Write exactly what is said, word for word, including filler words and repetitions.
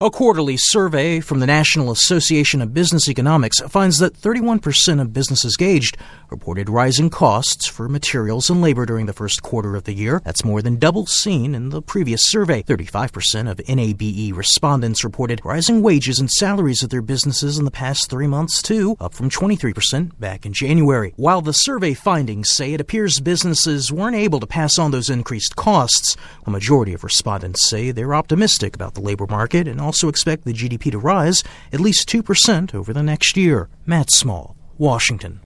A quarterly survey from the National Association of Business Economics finds that thirty-one percent of businesses gauged reported rising costs for materials and labor during the first quarter of the year. That's more than double seen in the previous survey. thirty-five percent of N A B E respondents reported rising wages and salaries at their businesses in the past three months, too, up from twenty-three percent back in January. While the survey findings say it appears businesses weren't able to pass on those increased costs, a majority of respondents say they're optimistic about the labor market and also expect the G D P to rise at least two percent over the next year. Matt Small, Washington.